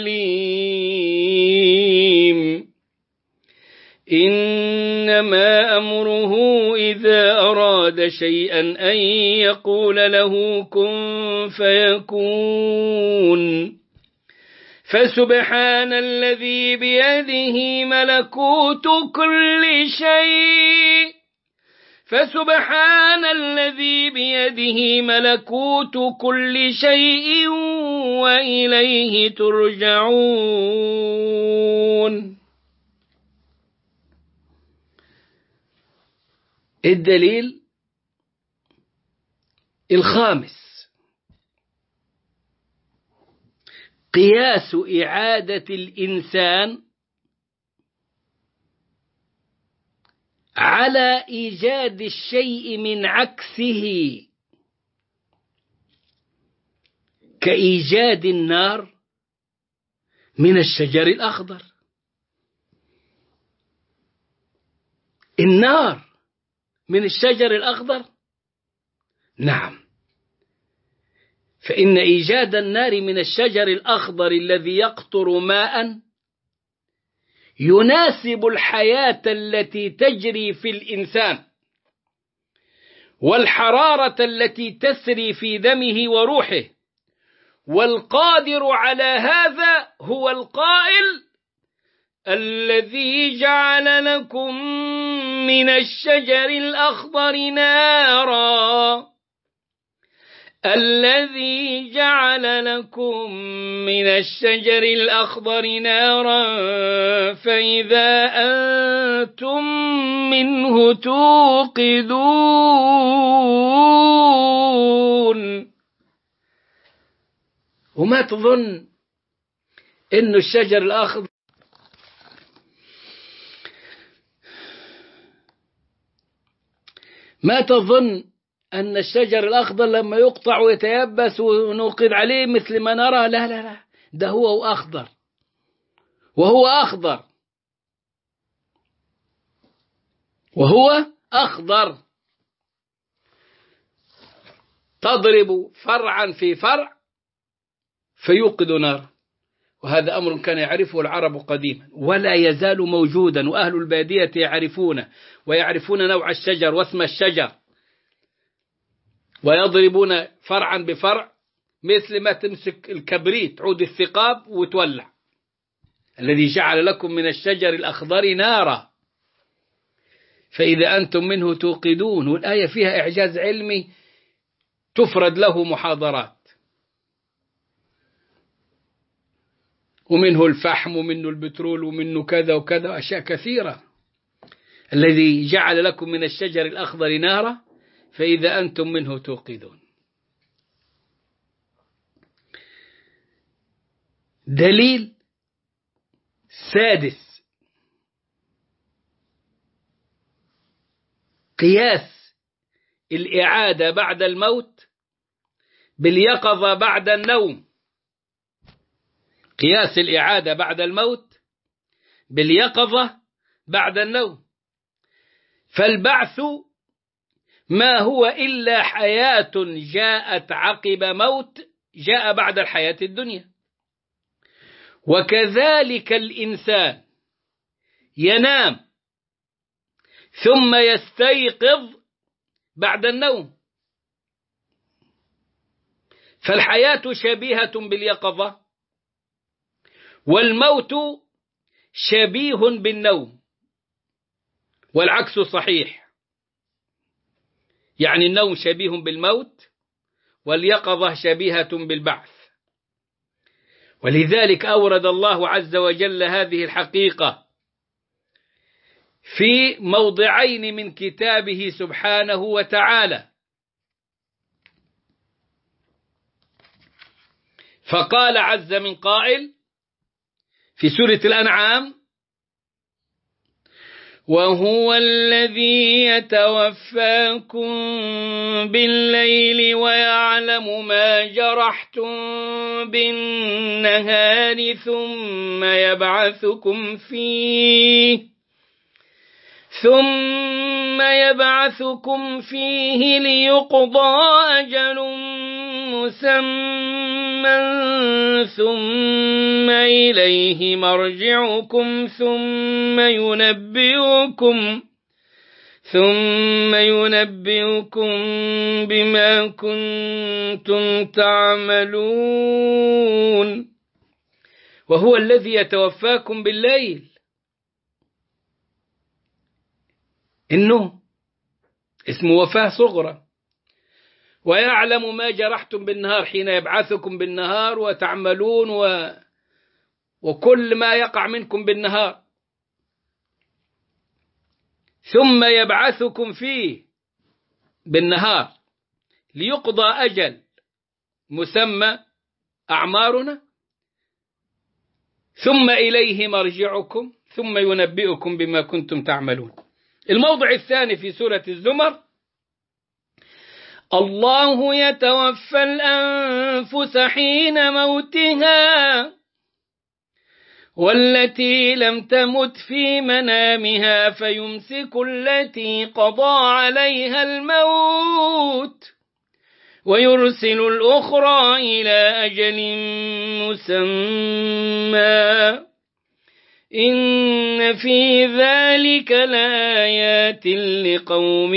[SPEAKER 1] العليم إنما أمره إذا أراد شيئا أن يقول له كن فيكون فسبحان الذي بيده ملكوت كل شيء فسبحان الذي بيده ملكوت كل شيء وإليه ترجعون. الدليل الخامس قياس إعادة الإنسان على إيجاد الشيء من عكسه كإيجاد النار من الشجر الأخضر. النار من الشجر الأخضر؟ نعم، فإن إيجاد النار من الشجر الأخضر الذي يقطر ماء يناسب الحياة التي تجري في الإنسان والحرارة التي تسري في دمه وروحه. والقادر على هذا هو القائل: الذي جعل لكم من الشجر الأخضر نارا الذي جعل لكم من الشجر الأخضر نارا فإذا أنتم منه توقدون. وما تظن إن الشجر الأخضر ما تظن أن الشجر الأخضر لما يقطع ويتيبس ونوقد عليه مثل ما نرى، لا لا لا، ده هو أخضر، وهو أخضر وهو أخضر تضرب فرعا في فرع فيوقد نار. وهذا أمر كان يعرفه العرب قديما ولا يزال موجودا، وأهل البادية يعرفونه ويعرفون نوع الشجر واسم الشجر، ويضربون فرعا بفرع مثل ما تمسك الكبريت عود الثقاب وتولع. الذي جعل لكم من الشجر الأخضر نارا فإذا أنتم منه توقدون. والآية فيها إعجاز علمي تفرد له محاضرات، ومنه الفحم ومنه البترول ومنه كذا وكذا أشياء كثيرة. الذي جعل لكم من الشجر الأخضر نارا فإذا أنتم منه توقدون. دليل سادس: قياس الإعادة بعد الموت باليقظة بعد النوم. قياس الإعادة بعد الموت باليقظة بعد النوم. فالبعث ما هو إلا حياة جاءت عقب موت جاء بعد الحياة الدنيا. وكذلك الإنسان ينام ثم يستيقظ بعد النوم. فالحياة شبيهة باليقظة، والموت شبيه بالنوم، والعكس صحيح. يعني النوم شبيه بالموت واليقظة شبيهة بالبعث. ولذلك أورد الله عز وجل هذه الحقيقة في موضعين من كتابه سبحانه وتعالى. فقال عز من قائل في سورة الأنعام: وهو الذي يتوفاكم بالليل ويعلم ما جرحتم بالنهار ثم يبعثكم فيه ثم يبعثكم فيه ليقضى أجل مسمى ثم إليه مرجعكم ثم ينبئكم ثم ينبئكم بما كنتم تعملون. وهو الذي يتوفاكم بالليل، النوم اسمه وفاة صغرى، ويعلم ما جرحتم بالنهار حين يبعثكم بالنهار وتعملون و... وكل ما يقع منكم بالنهار، ثم يبعثكم فيه بالنهار ليقضى أجل مسمى أعمارنا ثم إليه مرجعكم ثم ينبئكم بما كنتم تعملون. الموضع الثاني في سورة الزمر: الله يتوفى الأنفس حين موتها والتي لم تمت في منامها فيمسك التي قضى عليها الموت ويرسل الأخرى إلى أجل مسمى إن في ذلك لآيات لقوم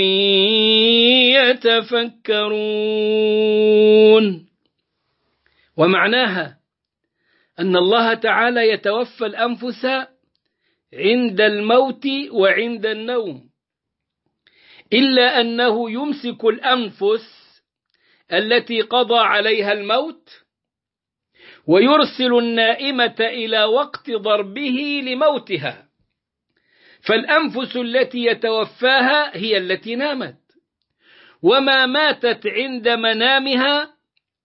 [SPEAKER 1] يتفكرون. ومعناها أن الله تعالى يتوفى الأنفس عند الموت وعند النوم، إلا أنه يمسك الأنفس التي قضى عليها الموت ويرسل النائمة إلى وقت ضربه لموتها، فالأنفس التي يتوفاها هي التي نامت، وما ماتت عند منامها.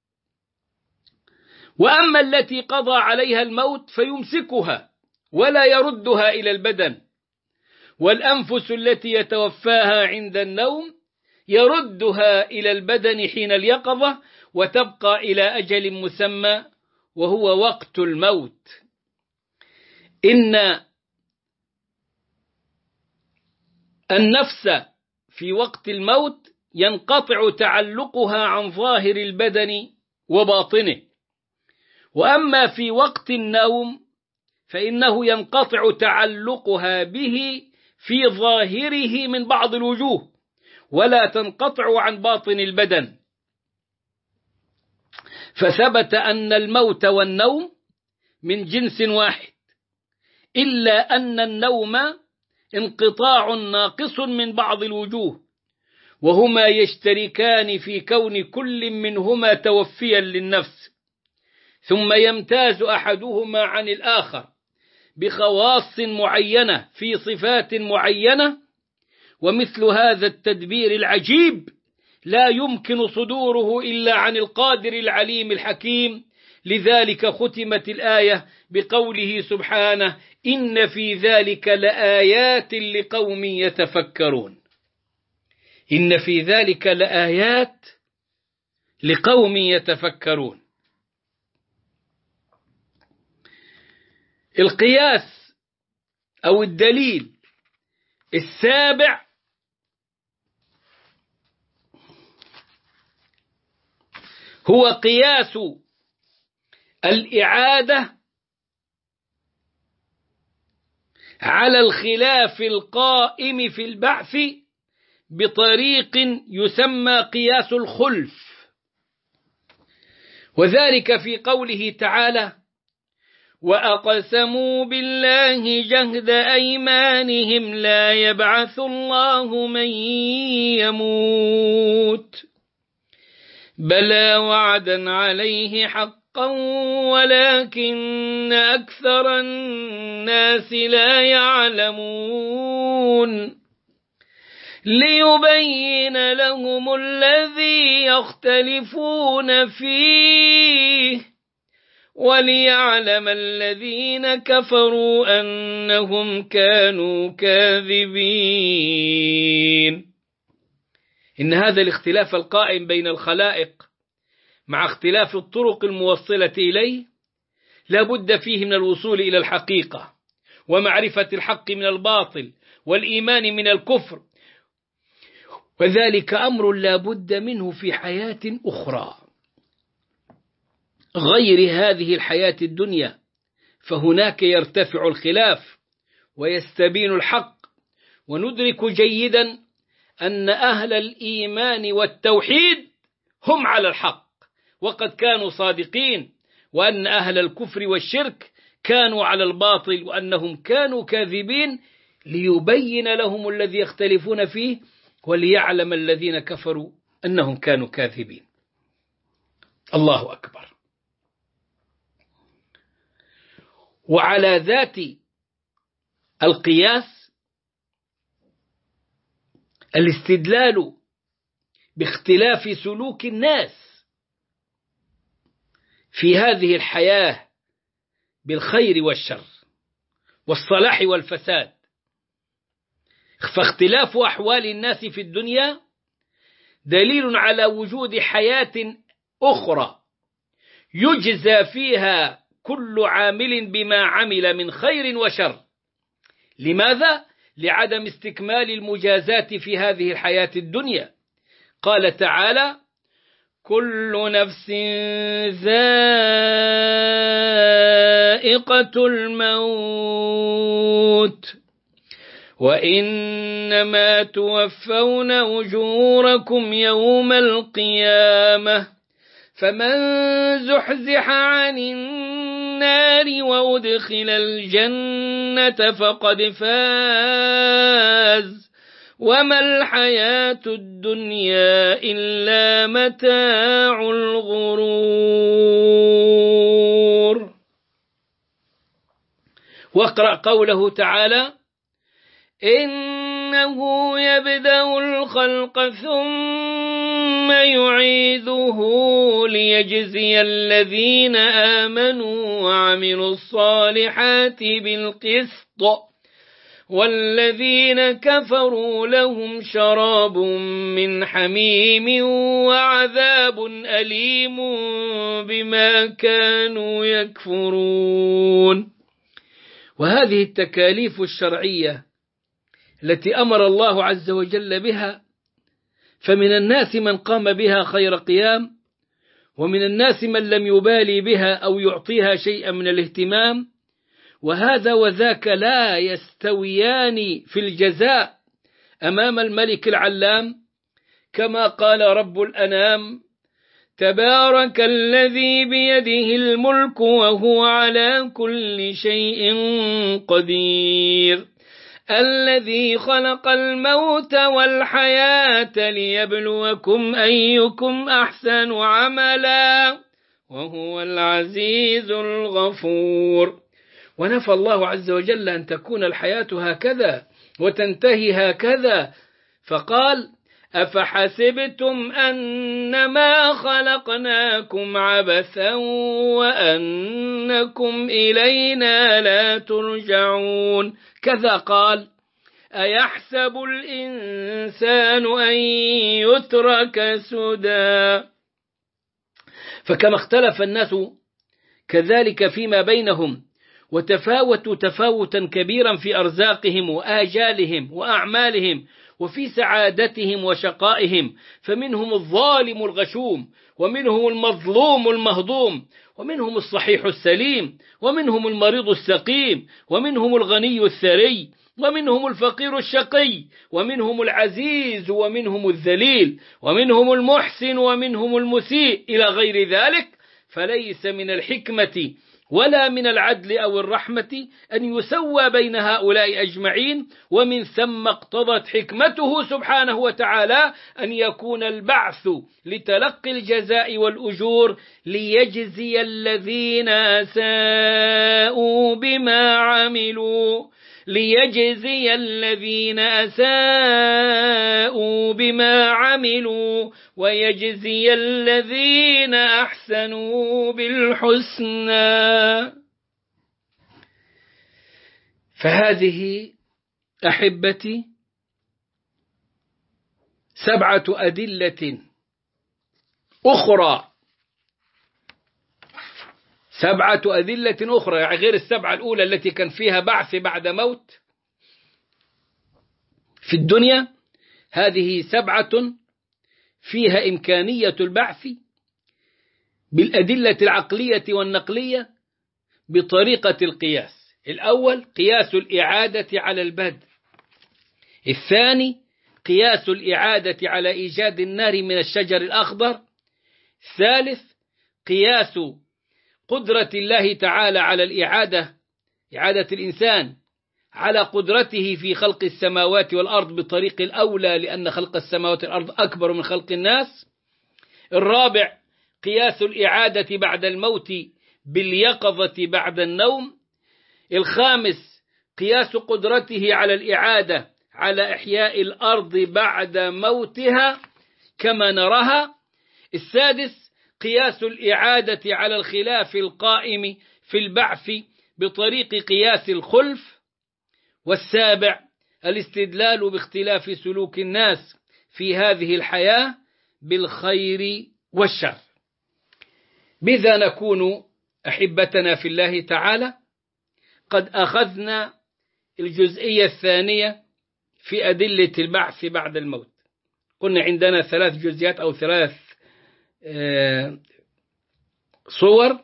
[SPEAKER 1] وأما التي قضى عليها الموت فيمسكها ولا يردها إلى البدن، والأنفس التي يتوفاها عند النوم يردها إلى البدن حين اليقظة، وتبقى إلى أجل مسمى وهو وقت الموت. إن النفس في وقت الموت ينقطع تعلقها عن ظاهر البدن وباطنه، وأما في وقت النوم فإنه ينقطع تعلقها به في ظاهره من بعض الوجوه، ولا تنقطع عن باطن البدن. فثبت أن الموت والنوم من جنس واحد، إلا أن النوم انقطاع ناقص من بعض الوجوه، وهما يشتركان في كون كل منهما توفيا للنفس، ثم يمتاز أحدهما عن الآخر بخواص معينة في صفات معينة. ومثل هذا التدبير العجيب لا يمكن صدوره إلا عن القادر العليم الحكيم. لذلك ختمت الآية بقوله سبحانه: إن في ذلك لآيات لقوم يتفكرون. إن في ذلك لآيات لقوم يتفكرون. القياس أو الدليل السابع هو قياس الإعادة على الخلاف القائم في البعث بطريق يسمى قياس الخلف، وذلك في قوله تعالى: وأقسموا بالله جهد أيمانهم لا يبعث الله من يموت بلى وعدا عليه حقا ولكن أكثر الناس لا يعلمون ليبين لهم الذي يختلفون فيه وليعلم الذين كفروا أنهم كانوا كاذبين. إن هذا الاختلاف القائم بين الخلائق مع اختلاف الطرق الموصلة إليه لا بد فيه من الوصول إلى الحقيقة ومعرفة الحق من الباطل والإيمان من الكفر، وذلك أمر لا بد منه في حياة أخرى غير هذه الحياة الدنيا، فهناك يرتفع الخلاف ويستبين الحق. وندرك جيدا أن أهل الإيمان والتوحيد هم على الحق وقد كانوا صادقين، وأن أهل الكفر والشرك كانوا على الباطل وأنهم كانوا كاذبين، ليبين لهم الذي يختلفون فيه وليعلم الذين كفروا أنهم كانوا كاذبين. الله أكبر. وعلى ذات القياس الاستدلال باختلاف سلوك الناس في هذه الحياة بالخير والشر والصلاح والفساد، فاختلاف أحوال الناس في الدنيا دليل على وجود حياة أخرى يجزى فيها كل عامل بما عمل من خير وشر. لماذا؟ لعدم استكمال المجازات في هذه الحياة الدنيا. قال تعالى: كل نفس ذائقة الموت وإنما توفون أجوركم يوم القيامة فمن زحزح عن النار وأدخل الجنة فقد فاز وما الحياة الدنيا إلا متاع الغرور. واقرأ قوله تعالى: إنه يبدأ الخلق ثم يعيده ليجزي الذين آمنوا وعملوا الصالحات بالقسط والذين كفروا لهم شراب من حميم وعذاب أليم بما كانوا يكفرون. وهذه التكاليف الشرعية التي أمر الله عز وجل بها، فمن الناس من قام بها خير قيام، ومن الناس من لم يبالي بها أو يعطيها شيئا من الاهتمام، وهذا وذاك لا يستويان في الجزاء أمام الملك العلام، كما قال رب الأنام: تبارك الذي بيده الملك وهو على كل شيء قدير الذي خلق الموت والحياة ليبلوكم أيكم أحسن عملا وهو العزيز الغفور. ونفى الله عز وجل أن تكون الحياة هكذا وتنتهي هكذا، فقال: أفحسبتم أنما خلقناكم عبثا وأنكم إلينا لا ترجعون. كذا قال: أيحسب الإنسان أن يترك سدى. فكما اختلف الناس كذلك فيما بينهم وتفاوتوا تفاوتا كبيرا في أرزاقهم وآجالهم وأعمالهم وفي سعادتهم وشقائهم، فمنهم الظالم الغشوم، ومنهم المظلوم المهضوم، ومنهم الصحيح السليم، ومنهم المريض السقيم، ومنهم الغني الثري، ومنهم الفقير الشقي، ومنهم العزيز ومنهم الذليل، ومنهم المحسن ومنهم المسيء إلى غير ذلك. فليس من الحكمة ولا من العدل أو الرحمة أن يسوى بين هؤلاء أجمعين، ومن ثم اقتضت حكمته سبحانه وتعالى أن يكون البعث لتلقي الجزاء والأجور ليجزي الذين أساءوا بما عملوا ليجزي الذين أساءوا بما عملوا ويجزي الذين أحسنوا بالحسنى. فهذه أحبتي سبعة أدلة أخرى سبعة أدلة أخرى يعني غير السبعة الأولى التي كان فيها بعث بعد موت في الدنيا. هذه سبعة فيها إمكانية البعث بالأدلة العقلية والنقلية بطريقة القياس. الأول قياس الإعادة على البدء، الثاني قياس الإعادة على إيجاد النار من الشجر الأخضر، الثالث قياس قدرة الله تعالى على الإعادة إعادة الإنسان على قدرته في خلق السماوات والأرض بطريق الأولى، لأن خلق السماوات والأرض أكبر من خلق الناس. الرابع قياس الإعادة بعد الموت باليقظة بعد النوم. الخامس قياس قدرته على الإعادة على إحياء الأرض بعد موتها كما نراها. السادس قياس الإعادة على الخلاف القائم في البعث بطريق قياس الخلف. والسابع الاستدلال باختلاف سلوك الناس في هذه الحياة بالخير والشر. بذا نكون أحبتنا في الله تعالى قد أخذنا الجزئية الثانية في أدلة البعث بعد الموت. قلنا عندنا ثلاث جزئيات أو ثلاث صور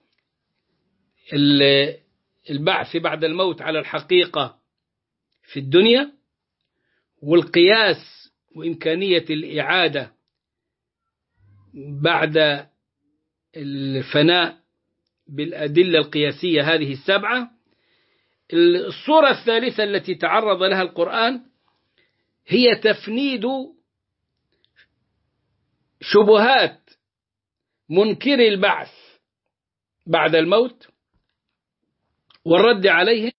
[SPEAKER 1] البعث بعد الموت على الحقيقة في الدنيا، والقياس وإمكانية الإعادة بعد الفناء بالأدلة القياسية هذه السبعة. الصورة الثالثة التي تعرض لها القرآن هي تفنيد شبهات منكر البعث بعد الموت والرد عليه.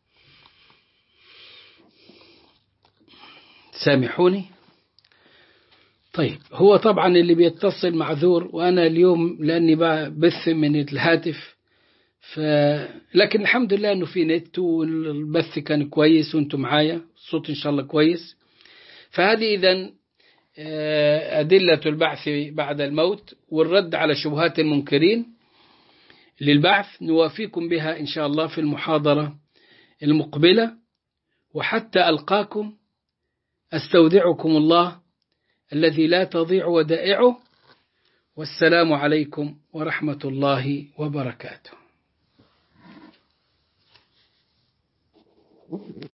[SPEAKER 1] سامحوني. طيب، هو طبعا اللي بيتصل معذور، وأنا اليوم لأني بث من الهاتف، ف... لكن الحمد لله أنه في نت والبث كان كويس وأنتم معايا، الصوت إن شاء الله كويس. فهذه إذن أدلة البعث بعد الموت والرد على شبهات المنكرين للبعث، نوافيكم بها إن شاء الله في المحاضرة المقبلة. وحتى ألقاكم أستودعكم الله الذي لا تضيع ودائعه، والسلام عليكم ورحمة الله وبركاته.